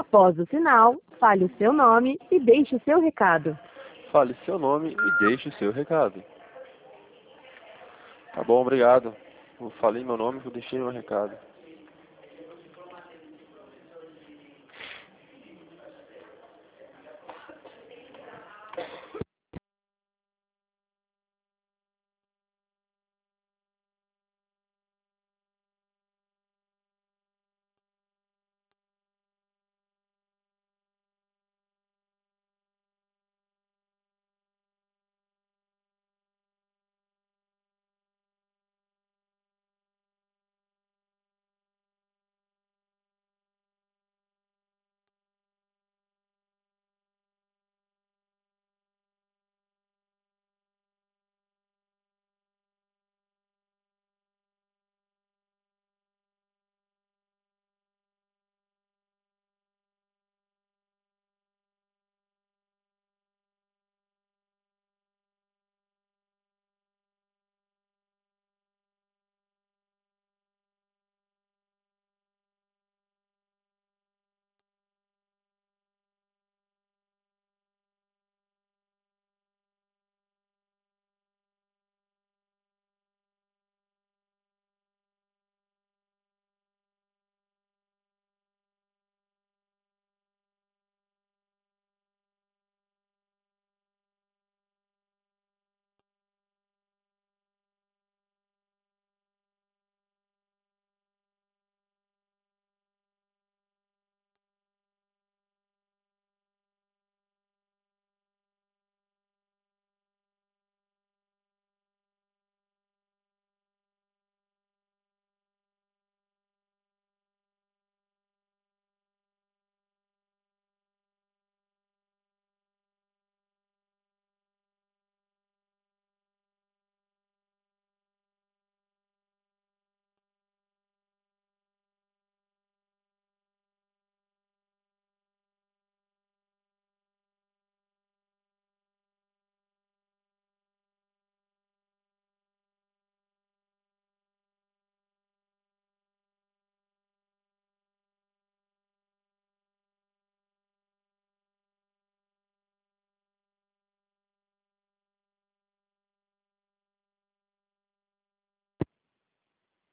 Após o sinal, fale o seu nome e deixe o seu recado. Fale seu nome e deixe o seu recado. Tá bom, obrigado. Eu falei meu nome, eu deixei meu recado.